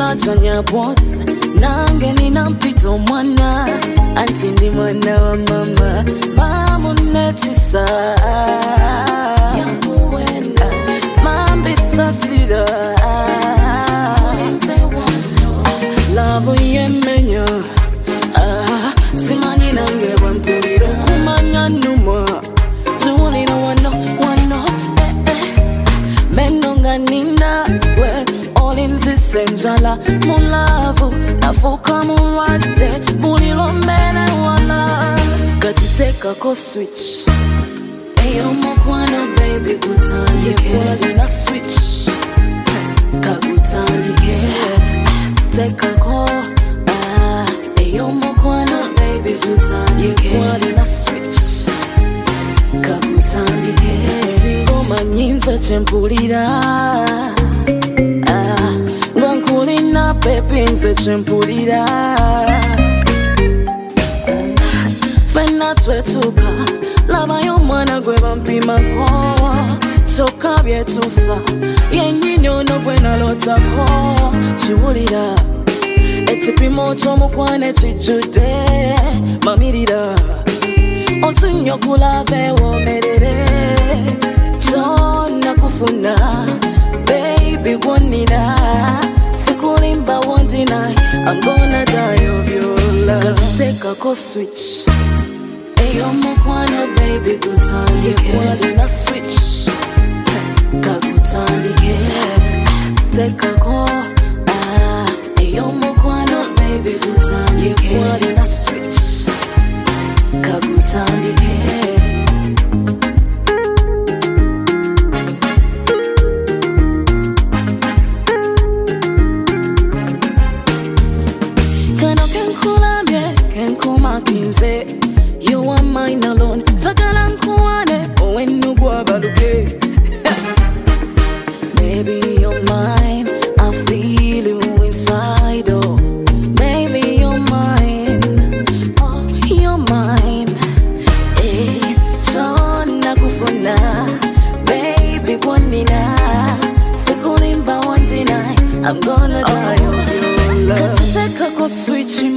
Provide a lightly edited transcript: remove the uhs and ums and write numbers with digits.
chanya bots nange nina mpito mwana anti ndi mwana wa mama mamu nechisa yangu wena mambi sasida love yemenya simanyi nange wampulira kumanya numa tuwulira wano menonga nina we olinzise njala mulavu nafuka muwate mulilo mene wana katitekako switch eyo mukwana baby kutandike walina switch kakutandike tekako eyo mukwana baby kutandike walina switch kakutandike singoma nyinza chempulira ngankulina pepinze chempulira fena twetuka lava y'omwana gwe bampimako kyokka byetuusa yennyini ono gwe nalotako kiwulira ekipimo ky'omukwana kijjudde mamirira otunnyo kulava ewoomerere kyonna kufuna baby gwonnina sikulimba won't deny I'm gonna die of your love katekako switch eyo mukwana baby kutandike walina switch kakutandike tekako eyo mukwana baby kutandike walina switch kakutandike kano kenkulambye kenkumakinze you are mine alone takala nkuwane owenugwa baluke maybe you're mine I feel you inside oh maybe you're mine oh you're mine eh chona kufuna baby kwanina sikulimba won't deny I'm gonna die of your love katikako switch